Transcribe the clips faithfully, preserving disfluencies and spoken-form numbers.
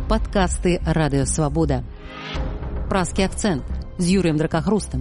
Падкасты Радыёвабода. Празкі акцэнт з Юрыем Дракахрустам.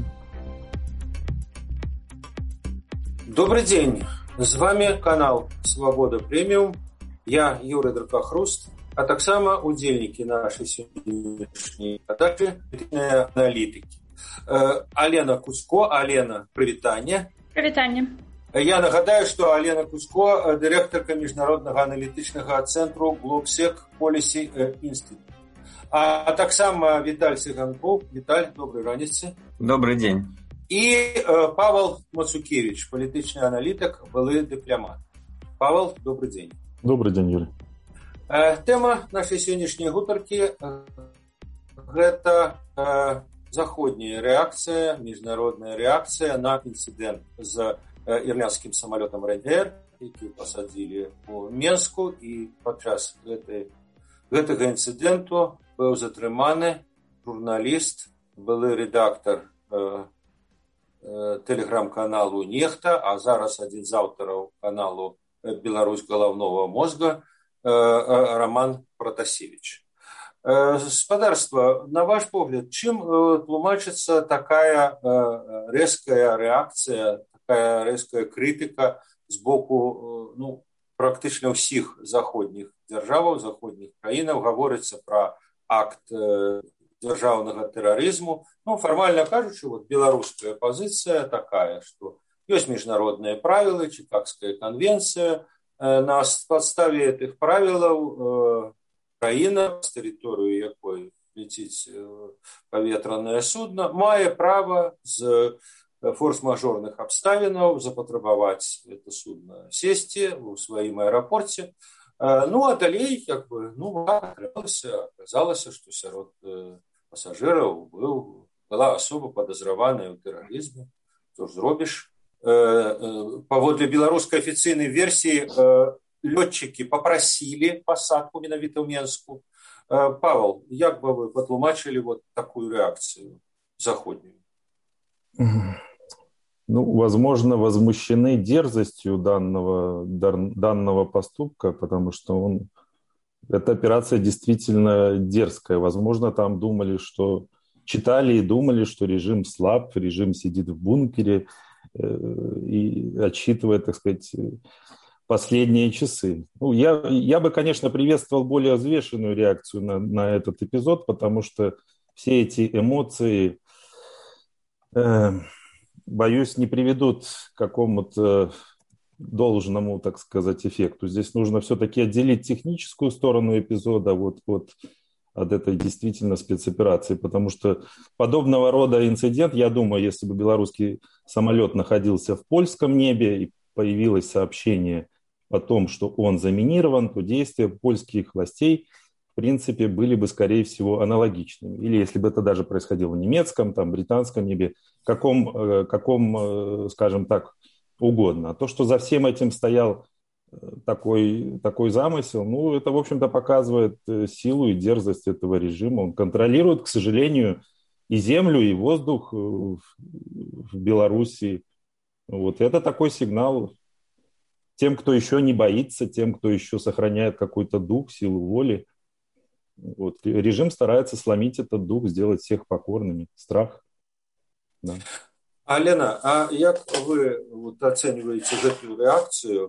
Добрый день, с вами канал Свобода Премиум. Я Юрий Дракахруст, а таксама удзельнікі нашай сённяшняй перадачы аналітыкі. Алена Кузько. Алена, прывітанне. Прывітанне. Я нагадаю, што Алена Кузько, дырэктарка міжнароднага аналітычнага цэнтру Globsec Policy Institute. А таксама Віталь Цыганкоў. Віталь, добрай раніцы. Добрый день. І Павел Мацукевич, палітычны аналітык, былы дыпламат. Павел, добрый дзень. Добрый дзень, Юрий. Тэма нашай сённяшняй гутаркі гэта заходняя рэакцыя, міжнародная рэакцыя на інцыдэнт з ірландскім самалётам Ryanair, які пасадзілі ў Менску, і падчас гэтай, гэтага інцыдэнту быў затрыманы журналіст, былы рэдактар э, э, тэлеграм-каналу «Нехта», а зараз адзін з аўтараў каналу «Беларусь галаўнога мозга» э, э, Роман Протасевич. Э, спадарства, на ваш погляд, чым э, тлумачыцца такая э, рэзкая рэакцыя, такая рэзкая крытыка з боку ну, практычна ўсіх заходніх дзяржаваў, заходніх краінаў? Гаворыцца пра акт э, дзяржаўнага тэрарызму. Ну, фармальна кажучы, вот, беларуская пазіцыя такая, што ёсць міжнародныя правілы, Чикагская канвенцыя. Э, на падставе гэтых правілаў э, краіна, з тэрыторыю якой ляціць э, паветранае судна, мае права з форс-мажорных абставінаў запатрабаваць это судно сесці ў сваім аэрапорце. Ну, а далей, як бы, ну, атрымалася, аказалася, што сярод пасажыраў быў, была асоба падазраваная ў тэрарызме. Што ж зробіш? Паводле беларускай афіцыйнай версіі лётчыкі папрасілі пасадку менавіта ў Менску. Павел, як бы вы патлумачылі вот такую рэакцыю заходнюю? Ну, возможно, возмущены дерзостью данного, данного поступка, потому что он, эта операция действительно дерзкая. Возможно, там думали, что читали и думали, что режим слаб, режим сидит в бункере э, и отсчитывает, так сказать, последние часы. Ну, я, я бы, конечно, приветствовал более взвешенную реакцию на, на этот эпизод, потому что все эти эмоции... Э, боюсь, не приведут к какому-то должному, так сказать, эффекту. Здесь нужно все-таки отделить техническую сторону эпизода вот, вот, от этой действительно спецоперации, потому что подобного рода инцидент, я думаю, если бы белорусский самолет находился в польском небе и появилось сообщение о том, что он заминирован, то действия польских властей в принципе, были бы, скорее всего, аналогичными. Или если бы это даже происходило в немецком, там, британском небе, каком, каком, скажем так, угодно. А то, что за всем этим стоял такой, такой замысел, ну, это, в общем-то, показывает силу и дерзость этого режима. Он контролирует, к сожалению, и землю, и воздух в Белоруссии. Вот это такой сигнал тем, кто еще не боится, тем, кто еще сохраняет какой-то дух, силу воли. Вот. Режим старается сломить этот дух, сделать всех покорными. Страх. Да. Алена, а як вы вот, ацэньваеце гэтую рэакцыю?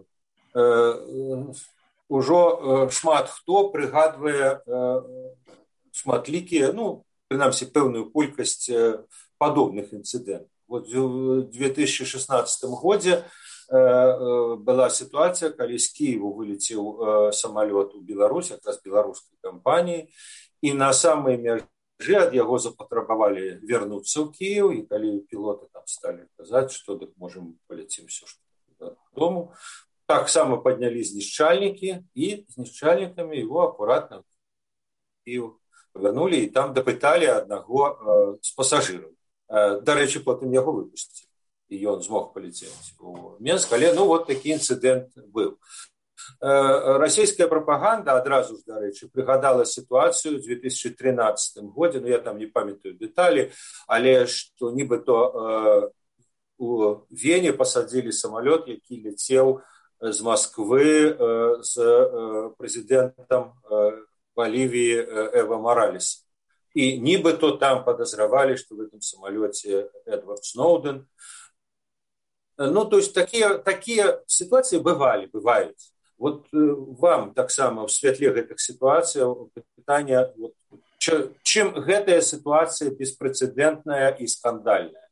Э, ужо э, шмат хто прыгадвае э, шматлікія, ну, прынамсі, пэўную колькасць э, падобных інцыдэнтаў. Вот у две тысячи шестнадцатым годзе была ситуация, калі з Киеву вылетел самолет у Беларусь, как раз белорусской компании, и на самой мяжы ад яго запатрабавалі вернуться в Киев, и калі пилоты там стали казаць, что так можем полетим все что дому, так само подняли знішчальники, и знішчальниками его аккуратно в Киев повернули, и там допытали одного з пассажиров. До речі, потім яго выпустили. І ён змог паліцець у Менск, але ну вот такі інцыдэнт быў. Расійская прапаганда адразу ж, дарэчы, прыгадала сітуацыю ў две тысячи тринадцатым годзе, ну я там не памятаю дэталі, але што нібыто у Вене пасадзілі самалёт, які ляцеў з Масквы з прэзідэнтам Боливии Эва Моралес. И нібито там подозревали, что в этом самолете Эдвард Сноуден. Ну, то есть такие, такие ситуации бывали, бывают. Вот вам так само в святле этих ситуаций питание, вот, чем эта ситуация беспрецедентная и скандальная?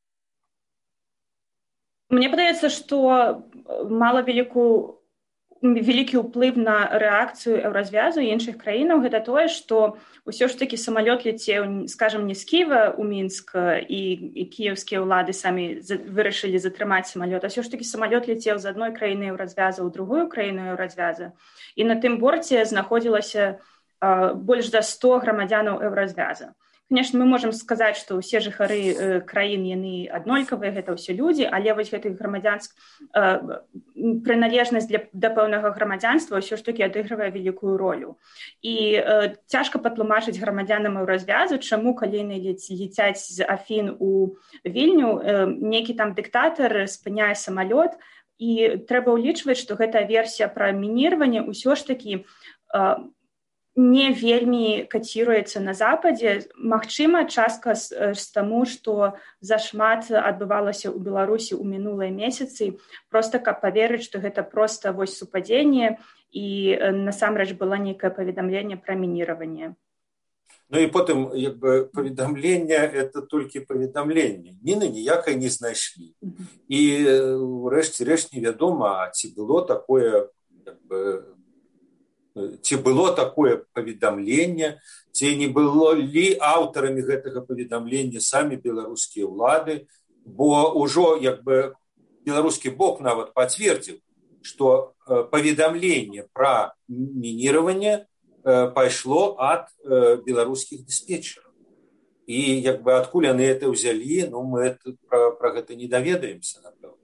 Мне падаецца, што мала великую вялікі ўплыў на рэакцыю еўразвязу і іншых краінаў гэта тое, што ўсё ж такі самалёт ляцеў, скажам, не з Кіева ў Мінск, і, і кіеўскія ўлады самі за, вырашылі затрымаць самалёт, а ўсё ж такі самалёт ляцеў з адной краіны еўразвяза ў другую краіну еўразвяза. І на тым борце знаходзілася э, больш за сто грамадзянаў еўразвяза. Конечно, мы можем сказаць, што ўсе жыхары э, краін яны аднолькавыя, гэта ўсе людзі, але вось гэтых грамадзянск э, прыналежнасць для да пэўнага грамадзянства ўсё ж такі адыгрывае вялікую ролю. І э, цяжка патлумачыць грамадзянам еўразвязу, чаму калі яны лецяць з Афін у Вільню, э, нейкі там дыктатар спыняе самалёт, і трэба ўлічваць, што гэтая версія пра мініраванне ўсё ж такі э, не вельмі каціруецца на Западзе. Магчыма, частка з, з таму, што зашмат адбывалася ў Беларусі ў мінулыя месяцы, проста каб паверыць, што гэта проста вось супадзенне і насамрэч было нейкае паведамленне пра мініраванне. Ну і потым, як бы, паведамленне – это толькі паведамленне. Міны ніякай не знайшлі. І ўрэшце рэшт невядома, ці было такое, як бы, ці было такое паведамленне, ці не было ли аўтарамі гэтага паведамлення самі беларускія ўлады, бо ўжо як бы беларускі бок нават пацвердзіў, што паведамленне пра мініраванне пайшло ад беларускіх дыспетчераў. І як бы адкуль яны это ўзялі, ну мы это, пра, пра гэта не даведаемся, напэўна.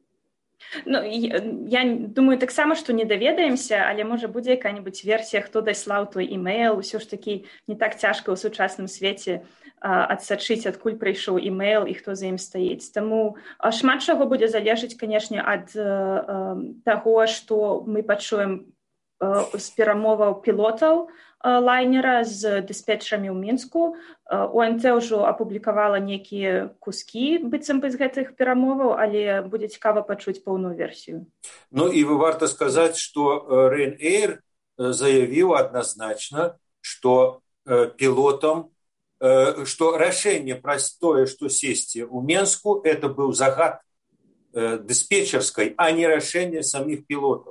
Ну, я, я думаю таксама, што не даведаемся, але можа будзе якая-небудзь версія, хто даслаў той імэйл. Усё ж такі не так цяжка ў сучасным свеце а, адсачыць, адкуль прыйшоў імэйл і хто за ім стаіць. Таму а, шмат чаго будзе залежыць, канешне, ад а, таго, што мы пачуем а, з перамоваў пілотаў а, лайнера з дыспетчерамі ў Мінску. О Н Т ўжо апублікавала нейкія кускі быццам бы з гэтых перамоваў, але будзе цікава пачуць поўную версію. Ну і варта сказаць, што Ryanair заявіў адназначна, што пілотам, што рашэнне пра тое, што сесці ў Мінску, это быў загад дыспетчерскай, а не рашэнне саміх пілотаў.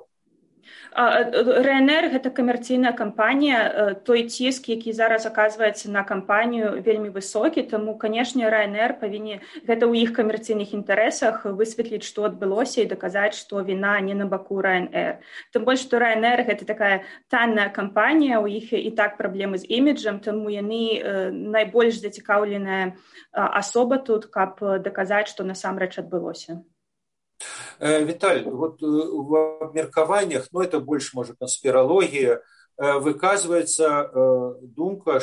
Ryanair – гэта камерцыйная кампанія, той ціск, які зараз аказваецца на кампанію, вельмі высокі, таму, канешне, Ryanair павінен, гэта ў іх камерцыйных інтарэсах высветліць, што адбылося і даказаць, што віна не на баку Ryanair. Тым больш, што Ryanair – гэта такая танная кампанія, у іх і так праблемы з іміджам, таму яны найбольш зацікаўленая асоба тут, каб даказаць, што насамрэч адбылося. Виталий, вот в обмеркованиях, ну это больше, может, конспирология, выказывается думка,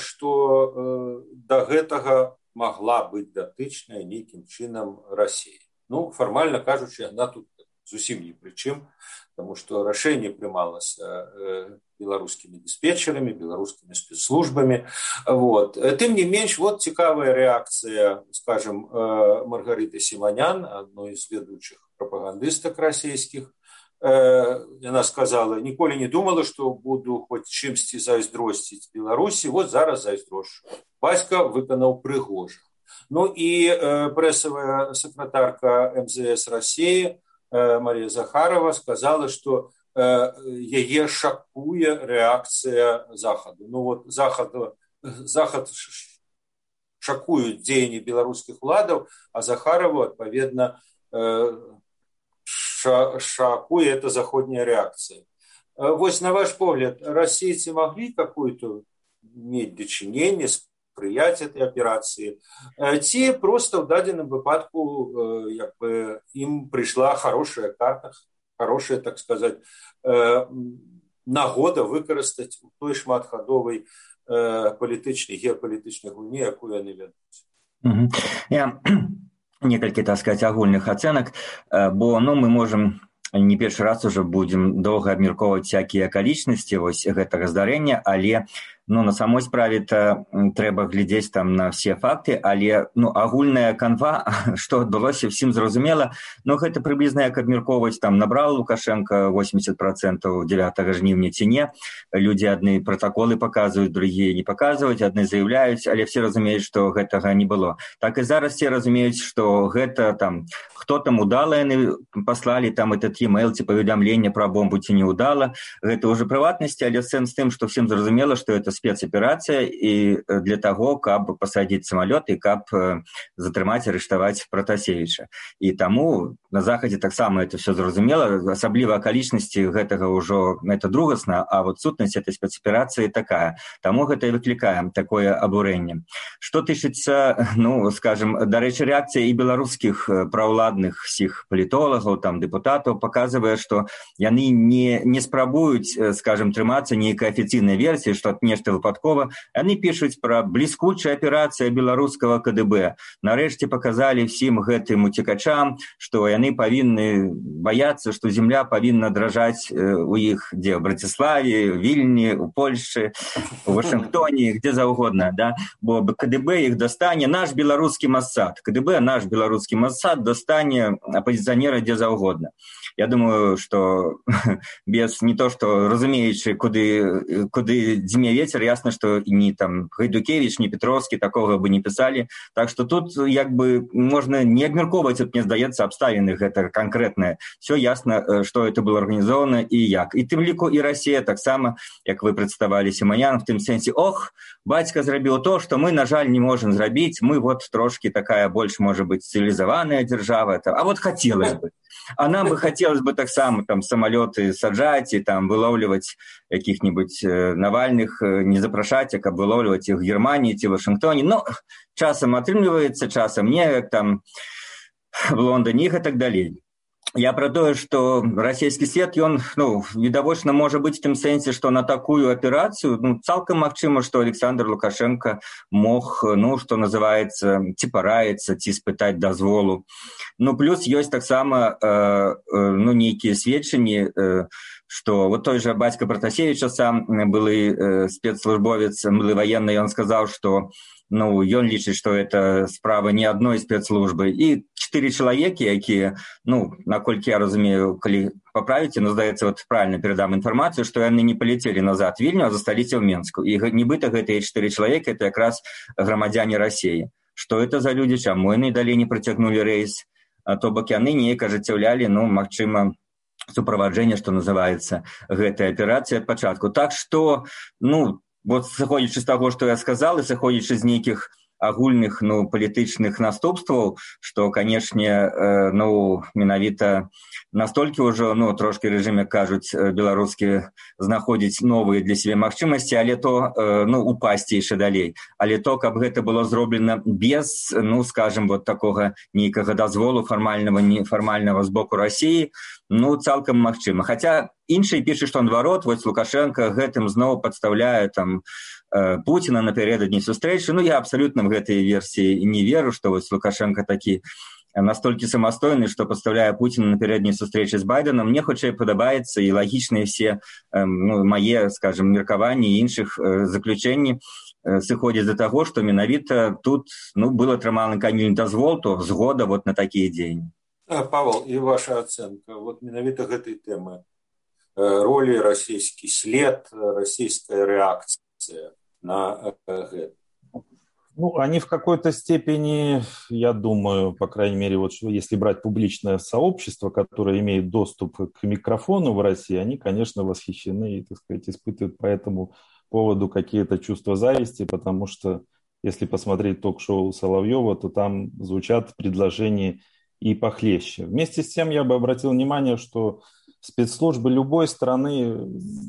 что до гэтага могла быть датычная нейким чином Россия. Ну, формально кажучи, она тут зусім ни при чем, потому что решение принималось белорусскими диспетчерами, белорусскими спецслужбами. Вот. Тем не менее, вот цікавая реакция, скажем, Маргариты Симонян, одной из ведущих пропагандисток российских. Она сказала, ніколі не думала, что буду хоть чимсьці зайздросціць Беларусі, вот зараз зайздрошу. Бацька выканаў прыгожа. Ну и прессовая секретарка эм зэ эс России Мария Захарова сказала, что яе шакуе реакция Захода. Ну вот Захад, Захад шакуют дзеянні беларускіх уладаў, а Захарову, отповедно, шакуе это заходняя реакция. Вот на ваш погляд, российцы могли какую-то иметь дочинение, спрыять этой операции, ці просто в дадзеным выпадку як бы, им пришла хорошая карта, хорошая, так сказать, нагода выкарыстаць у той шматхадовай палітычнай, геапалітычнай гульні, якую яны вядуць. Я некалькі, так сказать, агульных ацэнак, бо ну, мы можем не першы раз уже будзем доўга абмяркоўваць всякія акалічнасці вось гэтага здарэння, але ну, на самой справе-то трэба глядзець там на все факты, але ну, агульная канва, што адбылося, всім зразумела, ну, гэта прыблізна як абмяркоўваць, там, набрал Лукашенко восемьдесят процентов девятого жніўня ці не, людзі адны протаколы паказваюць, другія не паказваюць, адны заяўляюць, але все разумеюць, што гэтага не было. Так і зараз все разумеюць, што гэта там, хто там удала яны паслалі там этот e-mail ці паведамленне пра бомбу ці не удала, гэта ўжо прыватнасці, але сэнс тым, што всім зразумела, што это спецаперацыя і для таго, каб пасадзіць самалёт і каб затрымаць, арыштаваць Пратасевіча. І таму на Захадзе таксама это все зразумела, асабліва акалічнасці гэтага ўжо это другасна, а вот сутнасць этой спецаперацыі такая. Таму гэта і выклікае такое абурэнне. Што тычыцца, ну, скажем, дарэчы, рэакцыя і беларускіх праўладных сіх палітолагаў, там, дэпутатаў паказвае, што яны не, не спрабуюць, скажем, трымацца нейкай афіцыйнай версіі, што нешта выпадкова. Яны пішуць пра бліскучая аперацыя беларускага ка дэ бэ. Нарэшце паказалі всім гэтым уцекачам, што яны павінны баяцца, што земля павінна дражаць у іх, дзе, в Браціславе, Вільні, у Польшчы, у Вашынгтоне, где заўгодна, да? Бо ка дэ бэ іх дастане, наш беларускі Массад. ка дэ бэ, наш беларускі Массад дастане апозіцыянера дзе заўгодна. Я думаю, што без не то, што разумеючы, куды, куды дзьме вецер, ясна, што ні там Гайдукевич, ні Петровскі такога бы не пісалі. Так што тут як бы можна не абмяркоўваць, мне здаецца, абставіны гэта канкрэтнае. Все ясна, што это было арганізована і як. І тым ліку і Расія таксама, як вы прадставалі Сіманян, в тым сэнсе, ох, бацька зрабіў то, што мы, на жаль, не можам зрабіць, мы вот трошки такая больш, можа быць, цывілізаваная дзяржава, а вот хацелось бы. А нам бы хотелось бы так само там самолеты саджать и там выловливать каких-нибудь э, Навальных, э, не запрашать, а как выловливать их в Германии, в Вашингтоне. Но часом отрымливается, часом не, там в Лондоне их и так далее. Я про тое, што расійскі свет, ён, ну, відавочна можа быць в тым сэнсе, што на такую аперацыю, ну, цалкам магчыма, што Александр Лукашенко мог, ну, што называецца, ці параіцца, ці спытаць дазволу. Ну, плюс ёсць таксама, э, э, ну, нейкія сведчанні, э, што вот той же бацька Пратасевіча сам, былы э, спецслужбовец, былы ваенны, ён сказаў, што ну, ён лічыць, што это справа не адной спецслужбы. І чатыры чалавекі, якія, ну, наколькі я разумею, калі паправіце, ну, здаецца, вот правильно перадам інфармацыю, што яны не палецелі назад в Вільню, а засталіся ў Менску. І нібыта гэтыя чатыры чалавекі, это якраз грамадзяне Расіі. Што это за людзі, чаму яны далей не працягнулі рэйс? А то бок яны неяк ажыццяўлялі, ну, магчыма, суправаджэнне, што называецца, гэтай аперацыі ад пачатку. Так што, ну, вот сыходзячы з таго, што я сказал, і сыходзячы з нейкіх агульных, ну, палітычных наступстваў, што, канешне, э, ну, менавіта настолькі ўжо, ну, трошкі рэжым, як кажуць, беларускі знаходзіць новыя для сябе магчымасці, але то, э, ну, упасці яшчэ далей. Але то, каб гэта было зроблена без, ну, скажем, вот такога нейкага дазволу фармальнага, нефармальнага з боку Расіі, ну, цалкам магчыма. Хаця іншыя пішуць, што наадварот, вось Лукашенко гэтым зноў падстаўляе там Путина напярэдадні сустрэчы. Ну, я абсалютна в гэтай версіі не веру, што вось Лукашенко такі настолькі самастойны, што падстаўляе Путина напярэдадні сустрэчы з Байденам. Мне хутчэй падабаецца і лагічныя все, ну, мае, скажем, меркаванні і іншых заключэнні сыходзяць да таго, што менавіта тут, ну, был атрыманы канільны дазвол, то згода вот на такія дзеянні. Павел, і ваша ацэнка вот менавіта гэтай тэмы ролі расійскі след, расійская рэакцыя на гэта? Ну, они в какой-то степени, я думаю, по крайней мере, вот если брать публичное сообщество, которое имеет доступ к микрофону в России, они, конечно, восхищены и, так сказать, испытывают по этому поводу какие-то чувства зависти, потому что если посмотреть ток-шоу Соловьева, то там звучат предложения и похлеще. Вместе с тем я бы обратил внимание, что спецслужбы любой страны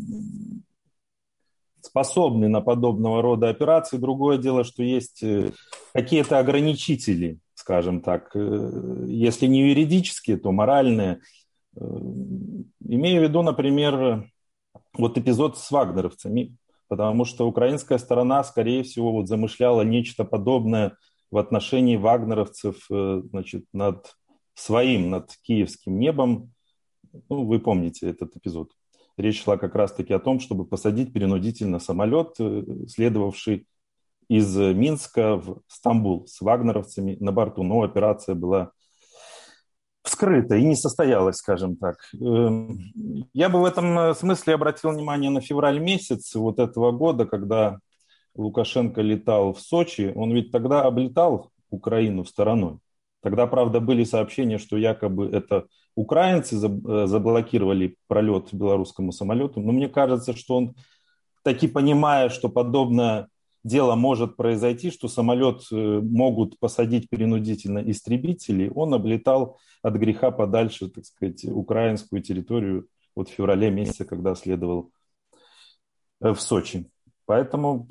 способны на подобного рода операции. Другое дело, что есть какие-то ограничители, скажем так, если не юридические, то моральные. Имею в виду, например, вот эпизод с вагнеровцами, потому что украинская сторона, скорее всего, вот замышляла нечто подобное в отношении вагнеровцев, значит, над своим, над киевским небом. Ну, вы помните этот эпизод. Речь шла как раз-таки о том, чтобы посадить принудительно самолет, следовавший из Минска в Стамбул с вагнеровцами на борту. Но операция была вскрыта и не состоялась, скажем так. Я бы в этом смысле обратил внимание на февраль месяц вот этого года, когда Лукашенко летал в Сочи. Он ведь тогда облетал Украину стороной. Тогда, правда, были сообщения, что якобы это украинцы заблокировали пролет белорусскому самолету. Но мне кажется, что он, таки понимая, что подобное дело может произойти, что самолет могут посадить принудительно истребители, он облетал от греха подальше, так сказать, украинскую территорию вот в феврале месяце, когда следовал в Сочи. Поэтому,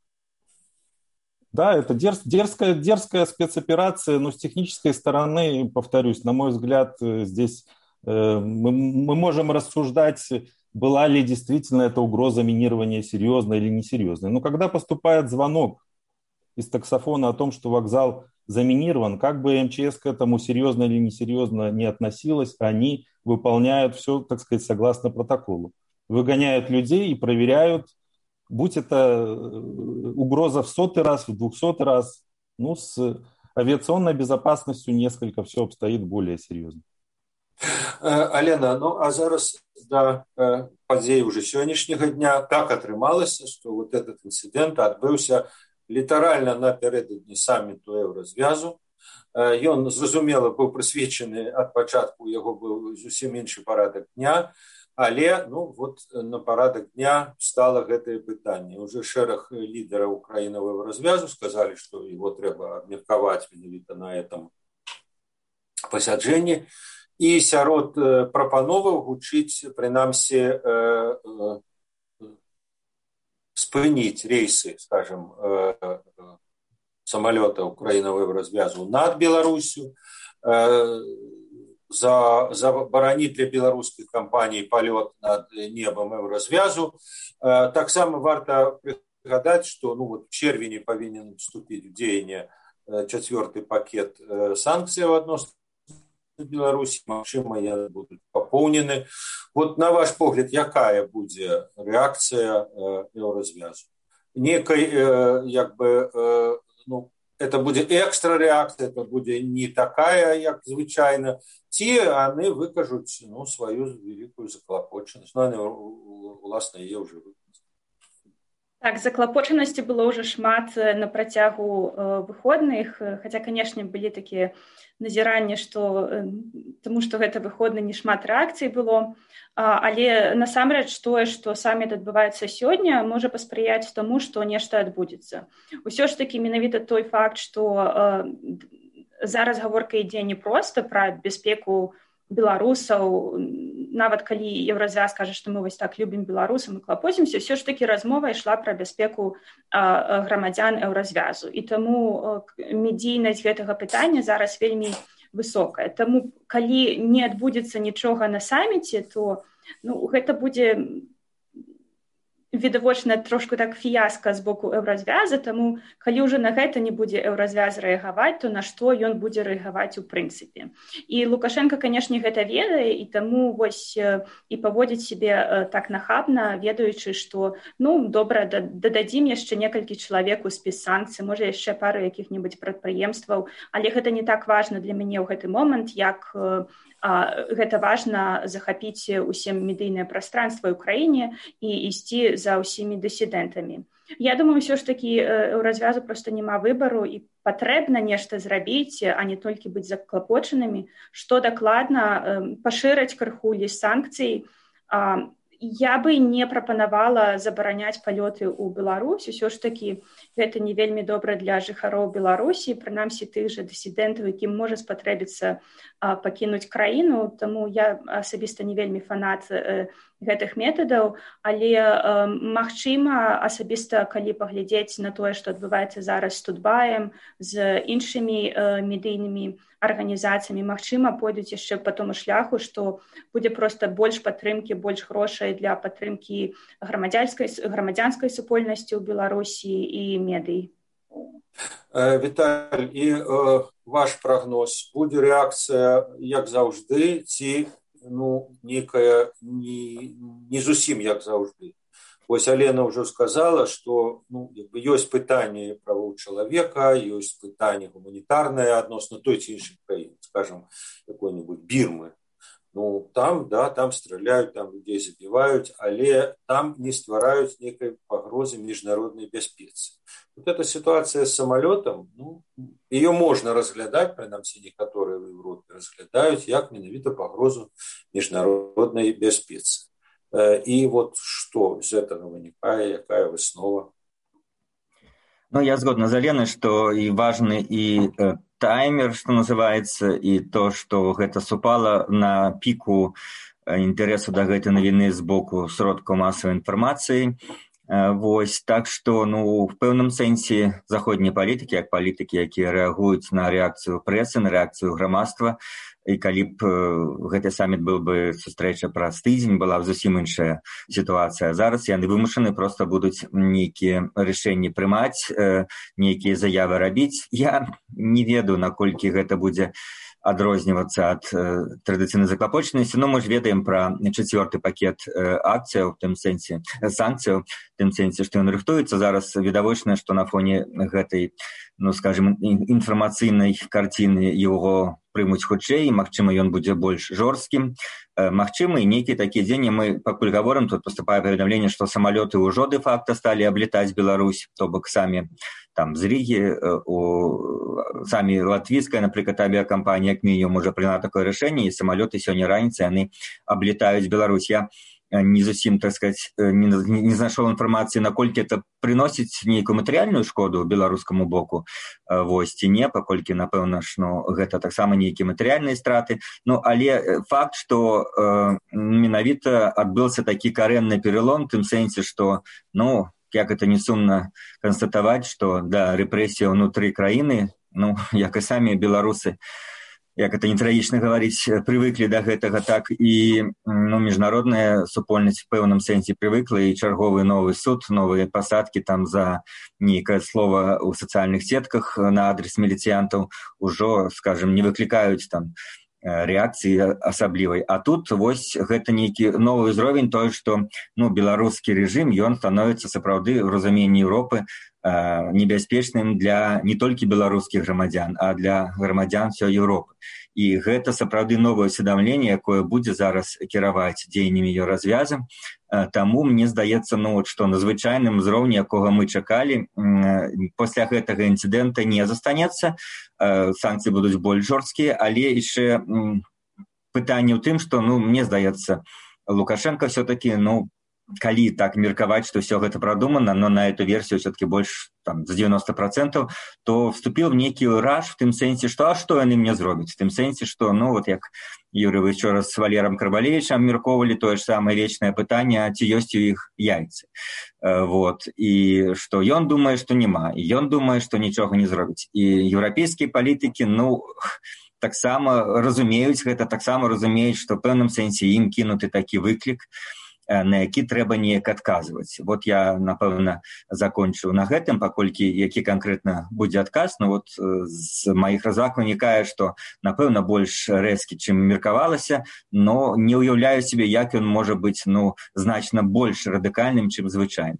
да, это дерз, дерзкая, дерзкая спецоперация, но с технической стороны, повторюсь, на мой взгляд, здесь э, мы, мы можем рассуждать, была ли действительно эта угроза минирования серьезная или несерьезная. Но когда поступает звонок из таксофона о том, что вокзал заминирован, как бы МЧС к этому серьезно или несерьезно не относилась, они выполняют все, так сказать, согласно протоколу. Выгоняют людей и проверяют, будь это угроза в сотый раз, в двухсотый раз, ну, с авиационной безопасностью несколько все обстоит более серьезно. Алена, ну а зараз да падзей уже сённяшняга дня так атрымалася, што вот этот інцыдэнт адбыўся літаральна напярэдадні саміту еўразвязу. Ён, зразумела, быў прысвечаны ад пачатку, яго быў зусім іншы парадак дня, але ну вот на парадак дня стала гэтае пытанне. Уже шэраг лідараў украінавага развязу сказалі, што его трэба абмеркаваць менавіта на этом пасяджэнні. І сярод прапановаў гучыць, прынамсі, э, э, спыніць рейсы, скажем, э, самолета украінавага развязу над Беларусю, э, за, забараніць для беларускіх кампаній палёт над небам еўразвязу. Э, таксама варта прыгадаць, што ну, вот, в чэрвені павінен вступіць у дзеянне чацвёрты пакет э, санкцыяў адносна Беларуси, магчыма, яны будуць папоўнены. Вот на ваш погляд, якая будзе рэакцыя еўразвязу? Некай, як бы, ну, это будзе экстра рэакцыя, это будзе не такая, як звычайна, ці яны выкажуць ну, сваю великую заклапочанасць. Ну, яны, уласна, яе ўжэ выкажуць. Так, заклапочанасці было ўжо шмат на працягу э, выходных, хаця, канешне, былі такія назіранні, што э, таму што гэта выходны не шмат рэакцый было, а, але насамрэч тое, што саміт адбываецца сёння, можа паспрыяць таму, што нешта адбудзецца. Усё ж такі менавіта той факт, што э, зараз гаворка ідзе не проста пра бяспеку беларусаў, нават калі еўразвяз кажа, што мы вось так любім беларусаў, мы клапоцімся, ўсё ж такі размова ішла пра бяспеку а, грамадзян еўразвязу. І таму медійнасць гэтага пытання зараз вельмі высокая. Таму калі не адбудзецца нічога на саміце, то ну, гэта будзе відавочна трошку так фіяска з боку еўразвяза, таму калі ўжо на гэта не будзе еўразвяз рэагаваць, то на што ён будзе рэагаваць у прынцыпе. І Лукашенко, канешне, гэта ведае, і таму вось і паводзіць сябе так нахабна, ведаючы, што ну, добра, дададзім яшчэ некалькі чалавек у спіс санкцый, можа яшчэ пару якіх-небудзь прадпрыемстваў, але гэта не так важна для мяне ў гэты момант, як а, гэта важна захапіць усе медыйнае прастранства ў краіне і ісці за ўсімі дысідэнтамі. Я думаю, ўсё ж такі ў развязу проста няма выбару і патрэбна нешта зрабіць, а не толькі быць заклапочанымі, што дакладна пашыраць крыху ліст санкцый. Я бы не прапанавала забараняць палёты ў Беларусь. Усё ж такі гэта не вельмі добра для жыхароў Беларусі, прынамсі тых жа дысідэнтаў, якім можа спатрэбіцца пакінуць краіну. Таму я асабіста не вельмі фанат гэтых метадаў, але магчыма, асабіста калі паглядзець на тое, што адбываецца зараз з Тутбаем, з іншымі медыйнымі арганізацыямі, магчыма, пойдуць яшчэ па тому шляху, што будзе проста больш падтрымкі, больш грошай для падтрымкі грамадзянскай, грамадзянскай супольнасці ў Беларусі і медый. Віталь, і э, ваш прагноз, будзе рэакцыя, як заўжды, ці ну, некая не, не зусім як заўжды. Вось Алена ўжо сказала, што ну, ёсць пытанне правоў чалавека, ёсць пытанне гуманітарнае адносна той ці іншай краіны, скажем, какой-нибудь Бирмы. Ну, там, да, там стреляют, там людей забивают, але там не ствараюць некой пагрозы международной бяспецы. Вот эта ситуация с самолетом, ну, ее можно разглядать, принамсі некоторые в Европе разглядают, як менавіта пагрозу международной бяспецы. И вот что из этого вынікае, якая выснова? Ну, я згодна з Аленай, што і важны і э, таймер, што называецца, і то, што гэта супала на піку э, інтарэсу да гэтай навіны з боку сродкаў масавай інфармацыі. Э, вось, так што, ну, в пэўным сэнсе заходнія палітыкі, як палітыкі, якія рэагуюць на рэакцыю прэсы, на рэакцыю грамадства, і калі б э, гэты саміт быў бы сустрэча праз тыдзень, была б зусім іншая сітуацыя. Зараз яны вымушаны проста будуць нейкія рашэнні прымаць, э, нейкія заявы рабіць. Я не ведаю, наколькі гэта будзе адрознівацца ад э, традыцыйнай заклапочанасці, но мы ж ведаем пра чацвёрты пакет э, акцыяў, в тым сэнсе, санкцыяў, в тым сэнсе, што ён рыхтуецца. Зараз відавочна, што на фоне гэтай, ну, скажем, інфармацыйнай карціны яго прымуць хутчэй, магчыма, ён будзе больш жорсткім. Магчыма, і нейкія такія дзеянні, мы пакуль гаворым, тут паступае паведамленне, што самалёты ўжо дэ-факта сталі аблетаць Беларусь, то бок самі там з Рігі, у самі латвійская, напрыклад, авіакампанія, як мінімум, уже прыняла такое рашэнне, і самалёты сёння раніцай яны аблетаюць Беларусь. Я не зусім, так сказать, не, не знайшоў інфармацыі, наколькі это прыносіць нейкую матэрыяльную шкоду беларускаму боку, вось, ці не, паколькі, напэўна ж, ну, гэта таксама нейкія матэрыяльныя страты. Ну, але факт, што э, менавіта адбыўся такі карэнны пералом, в тым сэнсе, што, ну, як это не сумна канстатаваць, што, да, рэпрэсія ўнутры краіны, ну, як і самі беларусы, як это не трагічна гаварыць, прывыклі да гэтага, так і ну, міжнародная супольнасць в пэўным сэнсе прывыкла, і чарговы новы суд, новыя пасадкі там за нейкае слова ў сацыяльных сетках на адрес міліцыянтаў ужо, скажем, не выклікаюць там рэакцыі асаблівай. А тут вось гэта нейкі новы ўзровень, тое, што ну, беларускі рэжым, ён становіцца сапраўды ў разуменні Еўропы небяспечным для не толькі беларускіх грамадзян, а для грамадзян всёй Еўропы. І гэта сапраўды новае ўсведамленне, якое будзе зараз кіраваць дзеяннямі ее развязам. Таму мне здаецца, ну, што на звычайным узроўні, якога мы чакалі, пасля гэтага інцыдэнта не застанецца, санкцыі будуць больш жорсткія, але яшчэ пытанне ў тым, што, ну, мне здаецца, Лукашенко все-таки, ну, калі так меркаваць, што ўсё гэта прадумана, но на эту версію все-таки больш там, за девяносто процентов, то вступіў в нейкі раж в тым сэнсе, што а што яны мне зробяць? В тым сэнсе, што, ну, вот як Юрий, вы вчора з Валером Карбалевичем мерковалі тое ж самае вечнае пытанне, ці ёсць у іх яйцы. Вот. І што ён думае, што няма, і ён думае, што нічога не зробіць. І еўрапейскія палітыкі, ну, таксама разумеюць гэта, таксама разумеюць, што ў пэўным сэнсе ім кінуты такі выклік, на які трэба неяк адказваць. Вот я, напэўна, закончу на гэтым, паколькі які канкрэтна будзе адказ, но вот з маіх разваг вынікае, што, напэўна, больш рэзкі, чым меркавалася, но не ўяўляю себе, як ён можа быць, ну, значна больш радыкальным, чым звычайна.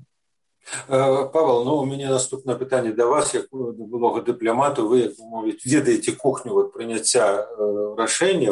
Павел, ну, у мяне наступнае пытанне да вас, як былога дыпламату, вы, як мовіць, ведаеце кухню вот, прыняцця рашэнняў.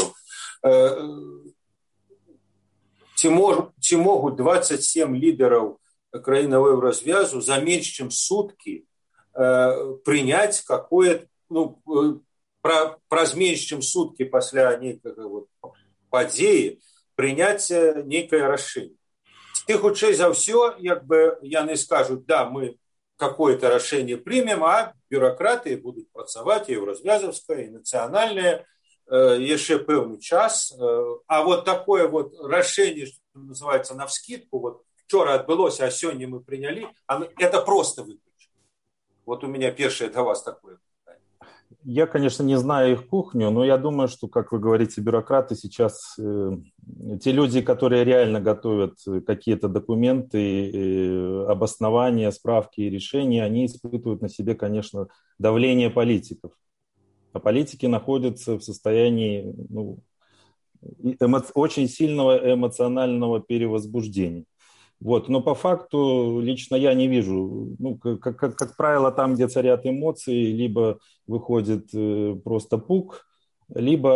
Ці, мож, ці могуць двадцать семь лідараў краінаў развязу за менш чым суткі э, прыняць какое, ну, пра, праз менш чым суткі пасля нейкага вот, падзеі прыняць нейкае рашэнне. Ці хутчэй за ўсё, як бы яны скажуць, да, мы какое-то рашэнне прымем, а бюракратыі будуць працаваць, і развязаўская, і нацыянальная, яшчэ пэўны час, а вот такое вот рашэнне, что называется, навскидку, вот вчора адбылося, а сёння мы приняли, это просто выключено. Вот у меня первое до вас такое питание. Я, конечно, не знаю их кухню, но я думаю, что, как вы говорите, бюрократы сейчас, э, те люди, которые реально готовят какие-то документы, э, обоснования, справки и решения, они испытывают на себе, конечно, давление политиков. А политики находятся в состоянии, ну, эмо... очень сильного эмоционального перевозбуждения. Вот. Но по факту лично я не вижу, ну, как, как, как правило, там, где царят эмоции, либо выходит просто пук, либо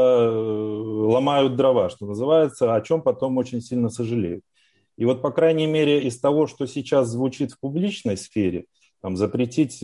ломают дрова, что называется, о чем потом очень сильно сожалеют. И вот, по крайней мере, из того, что сейчас звучит в публичной сфере, там, запретить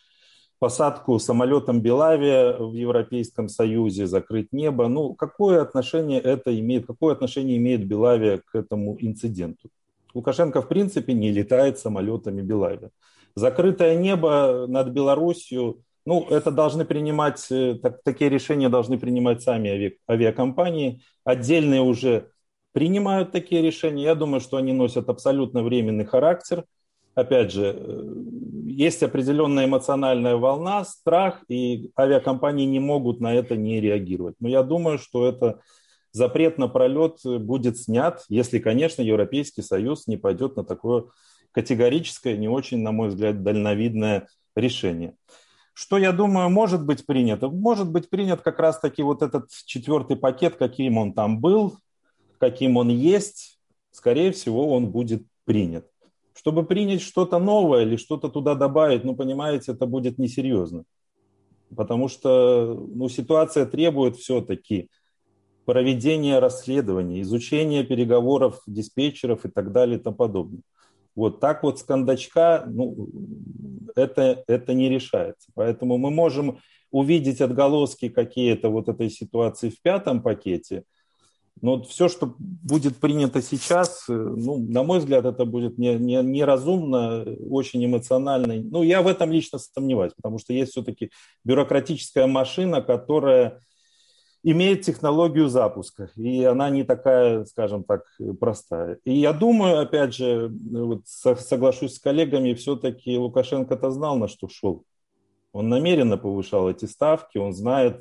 посадку самолетом Белавия в Европейском Союзе, закрыть небо, ну, какое отношение это имеет, какое отношение имеет Белавия к этому инциденту? Лукашенко, в принципе, не летает самолетами Белавия. Закрытое небо над Белоруссией, ну, это должны принимать, так, такие решения должны принимать сами ави, авиакомпании. Отдельные уже принимают такие решения. Я думаю, что они носят абсолютно временный характер. Опять же, есть определенная эмоциональная волна, страх, и авиакомпании не могут на это не реагировать. Но я думаю, что это запрет на пролет будет снят, если, конечно, Европейский Союз не пойдет на такое категорическое, не очень, на мой взгляд, дальновидное решение. Что, я думаю, может быть принято? Может быть принят как раз-таки вот этот четвертый пакет, каким он там был, каким он есть, скорее всего, он будет принят. Чтобы принять что-то новое или что-то туда добавить, ну, понимаете, это будет несерьезно. Потому что, ну, ситуация требует все-таки проведения расследований, изучения переговоров диспетчеров и так далее и тому подобное. Вот так вот с кондачка, ну, это, это не решается. Поэтому мы можем увидеть отголоски какие-то вот этой ситуации в пятом пакете, но все, что будет принято сейчас, ну, на мой взгляд, это будет не, не, неразумно, очень эмоционально. Ну, я в этом лично сомневаюсь, потому что есть все-таки бюрократическая машина, которая имеет технологию запуска, и она не такая, скажем так, простая. И я думаю, опять же, вот соглашусь с коллегами, все-таки Лукашенко-то знал, на что шел. Он намеренно повышал эти ставки, он знает,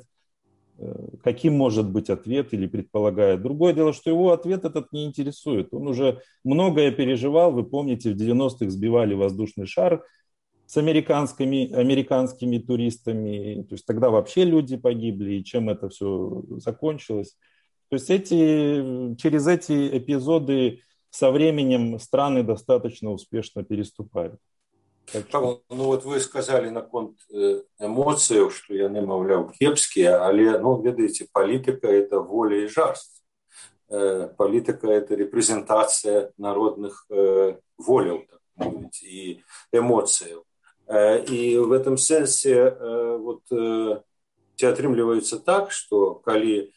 каким может быть ответ или предполагает. Другое дело, что его ответ этот не интересует. Он уже многое переживал, вы помните, в девяностых сбивали воздушный шар с американскими, американскими туристами. То есть тогда вообще люди погибли, и чем это все закончилось. То есть эти, через эти эпизоды со временем страны достаточно успешно переступают. Павел, ну вот вы сказали наконт эмоций, что яны, маўляў, кепскія, але, ну, ведаеце, палітыка – это воля и жарств. Палітыка – это репрезентация народных воляў, так мовить, и эмоций. И в этом сенсе вот ці атрымліваецца так, что калі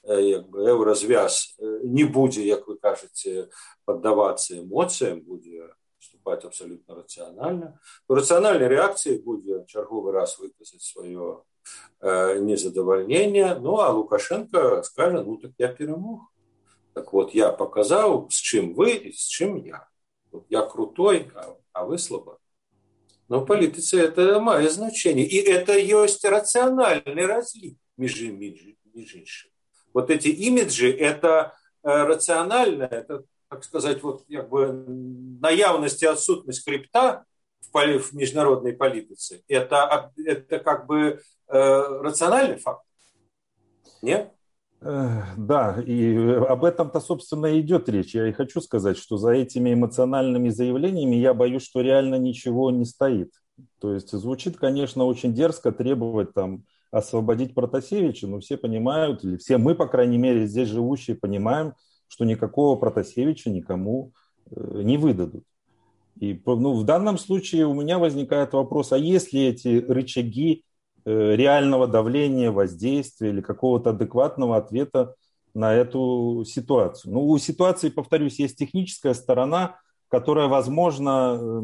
еўразвяз не будзе, як вы кажаце, паддавацца эмоцыям, будзе выступать абсолютно рационально, то рациональной реакцией будет черговый раз выказать свое э, незадовольнение, ну а Лукашенко скажет, ну так я перемог. Так вот, я показал, с чем вы и с чем я. Вот я крутой, а, а вы слабы. Но в политике это имеет значение. И это есть рациональный разлик между имиджи. Вот эти имиджи, это э, рационально, это, так сказать, вот как бы наявность и отсутность крипта в, поли, в международной политике, это, это как бы э, рациональный факт. Нет? Да, и об этом-то, собственно, и идет речь. Я и хочу сказать, что за этими эмоциональными заявлениями я боюсь, что реально ничего не стоит. То есть звучит, конечно, очень дерзко требовать там освободить Протасевича, но все понимают, или все мы, по крайней мере, здесь живущие, понимаем, что никакого Протасевича никому не выдадут. И ну, в данном случае у меня возникает вопрос, а есть ли эти рычаги реального давления, воздействия или какого-то адекватного ответа на эту ситуацию? Ну, у ситуации, повторюсь, есть техническая сторона, которая, возможно,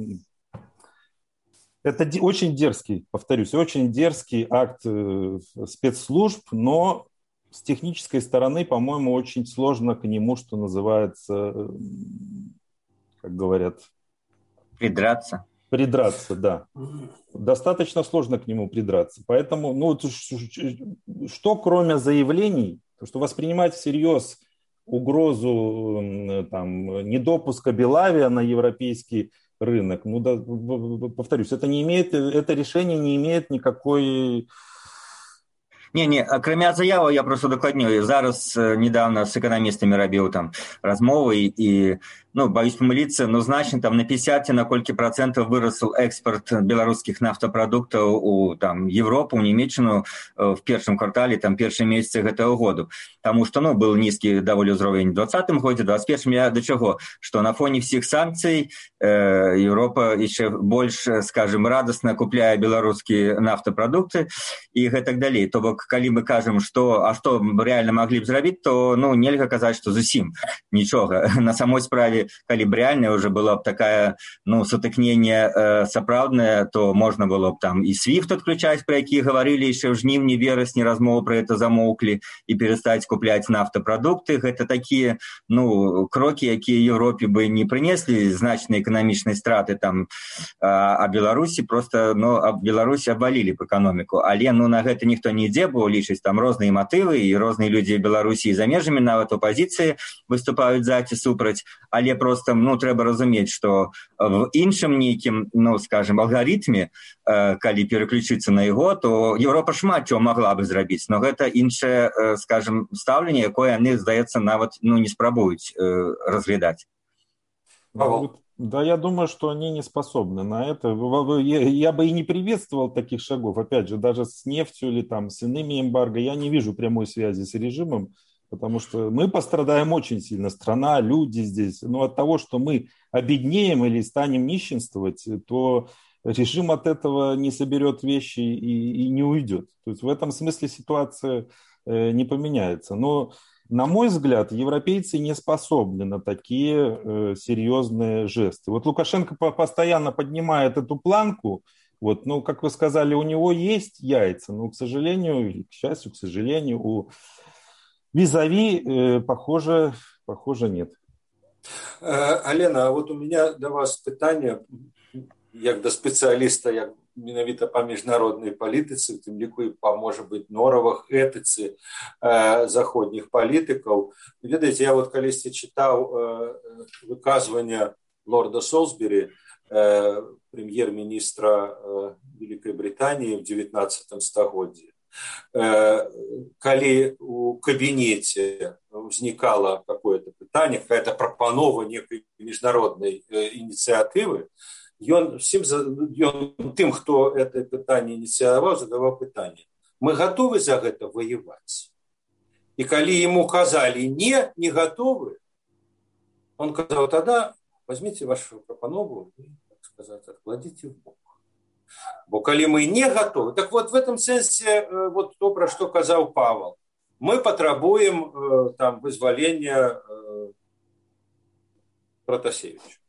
это очень дерзкий, повторюсь, очень дерзкий акт спецслужб, но с технической стороны, по-моему, очень сложно к нему, что называется, как говорят... Придраться. Придраться, да. Достаточно сложно к нему придраться. Поэтому, ну, что кроме заявлений, что воспринимать всерьез угрозу там, недопуска Белавия на европейский рынок, ну, да, повторюсь, это, не имеет, это решение не имеет никакой Не, не, акрамя заявы, я просто дакладню. Зараз недавно с экономистами рабіў там размовы і, ну, боюсь помылиться, но значно там на пятьдесят на колькі процентов выросл экспорт белорусских нафтопродуктов у там Европу, у Немеччину в первом квартале, там первые месяцы этого года. Потому что, ну, был низкий довольно уровень в двадцатым году, в двадцать первом я до чего, что на фоне всех санкций э, Европа еще больше, скажем, радостно купляя белорусские нафтопродукты и так далее. То бок, калі мы кажем, что, а что реально могли бы зрабіць, то, ну, нельга казаць, что зусім ничего. На самой справе, калі б реально уже было бы такая, ну, сутыкнение э, сапраўднае, то можно было бы там и свифт отключать, про які говорили еще в жнівні, верасні, размовы про это замолкли, и перестать купляць нафтопродукты. Это такие, ну, кроки, якія Европе бы не принесли значные экономичные страты там, а, а Беларуси просто, ну, а Беларусь обвалили по экономику. Але, ну, на гэта никто не ідзе, бо лічыць там розныя матывы, і розныя людзі Беларусі за межамі нават опозіцыі выступаюць за ці супраць. Але просто, ну, трэба разумець, што в іншым нейкім, ну, скажем, алгарытме, э, калі переключыцца на яго, то Европа шмат чого могла бы зрабіць, но гэта іншае, э, скажем, стаўленне, якое яны, здаецца, нават, ну, не спрабуюць э, разглядаць. Да, я думаю, что они не способны на это. Я, я бы и не приветствовал таких шагов. Опять же, даже с нефтью или там с иными эмбарго я не вижу прямой связи с режимом, потому что мы пострадаем очень сильно. Страна, люди здесь. Но от того, что мы обеднеем или станем нищенствовать, то режим от этого не соберет вещи и, и не уйдет. То есть в этом смысле ситуация э, не поменяется. Но на мой взгляд, европейцы не способны на такие э, серьезные жесты. Вот Лукашенко постоянно поднимает эту планку. Вот, ну, как вы сказали, у него есть яйца, но, к сожалению, или к счастью, к сожалению, у визави, э, похоже, похоже, нет. Алена, а вот у меня до вас питание, як до специалиста, як менавіта па міжнароднай палітыцы, тым ліку і па, можа быць, норавах этыцы э, заходніх палітыкаў. Ведаеце, я вот калісьці чытаў э, выказванне лорда Солсбери, э, прэм'ер-міністра э, Великой Британіі в девятнадцатом стагоддзі. Э, калі у кабінеце ўзнікала какое-то пытанне, какая-то прапанова некай міжнароднай э, ініцыятывы, Ён всем, ён тым, хто это пытанне ініцыяваў, задаваў пытанне. Мы готовы за гэта воевать? И калі ему казали не, не готовы, он сказал, тогда возьмите вашу прапанову и, так сказать, откладите в бок. Бо калі мы не готовы, так вот в этом сенсе вот то, про что казал Павел, мы потребуем там вызволения Протасевича.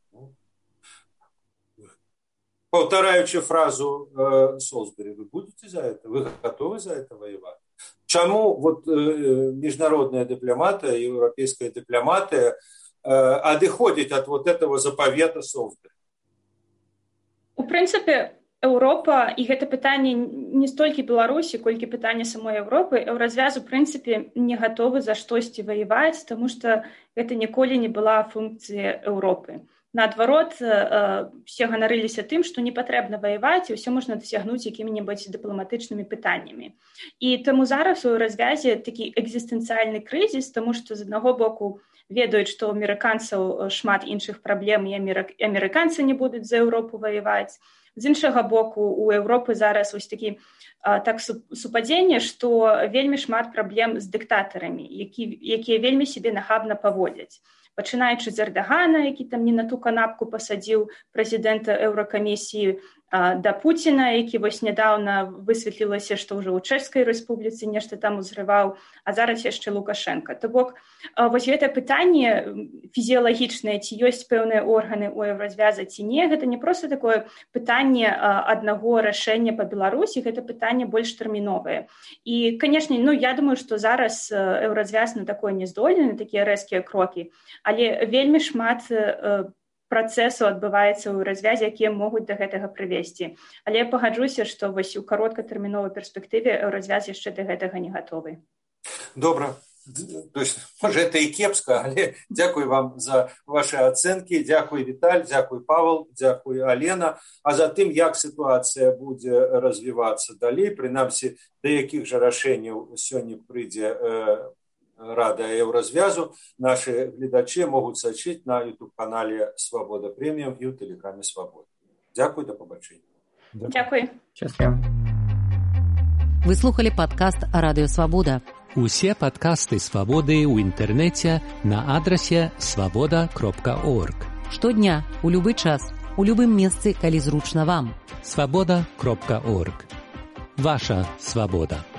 Повторяючи фразу э, Солсбери, вы будете за это? Вы готовы за это воевать? Чему вот э, международная дипломатия, европейская дипломатия э, отходит от вот этого заповета Солсбери? У принципе, Европа, и это питание не столько Беларуси, сколько питание самой Европы, Еврозвяз, в принципе, не готовы за что-то воевать, потому что это никогда не была функция Европы. Наадварот, все ганарыліся тым, што не патрэбна ваяваць, і ўсё можна дасягнуць якімі-небудзь дыпламатычнымі пытаннямі. І таму зараз у развязе такі экзістэнцыяльны крызіс, таму што з аднаго боку ведаюць, што у амерыканцаў шмат іншых праблем, і амерыканцы не будуць за Еўропу ваяваць. З іншага боку, у Еўропы зараз вось такі так супадзенне, што вельмі шмат праблем з дыктатарамі, які, якія вельмі сябе нахабна паводзяць. Пачынаючы з Эрдагана, які там не на ту канапку пасадзіў прэзідэнта Еўракамісіі, да Пуціна, які вось нядаўна высветлілася, што ўжо ў Чэшскай рэспубліцы нешта там узрываў, а зараз яшчэ Лукашенко. То бок, вось гэта пытанне фізіялагічнае, ці ёсць пэўныя органы ў Еўразвяза, ці не, гэта не проста такое пытанне аднаго рашэння па Беларусі, гэта пытанне больш тэрміновае. І, канешне, ну, я думаю, што зараз Еўразвяз на такое не здольны, на такія рэзкія крокі, але вельмі шмат працэсу адбываецца ў развязе, якія могуць да гэтага прывесці. Але я пагаджуся, што вось у кароткатэрміновай перспектыве развяз яшчэ да гэтага не гатовы. Добра. то есть, можа, гэта і кепска, але дзякуй вам за ваши ацэнкі, дзякуй Віталь, дзякуй Павел, дзякуй Алена, а затым, як сітуацыя будзе развівацца далей, прынамсі, да якіх жа рашэнняў сёння прыйдзе Рада Еўразвязу, наши гледачы могуць сачыць на ютуб-канале Свабода Прэміум і ў тэлекраме Свабода. Дзякуй, да пабачэння. Дзякуй. Счастливо. Вы слухали падкаст Радыё Свабода. Усе падкасты Свабоды ў інтэрнэце на адрасе свабода кропка орг. Штодня, у любы час, у любым месцы, калі зручна вам. свабода кропка орг. Ваша свабода.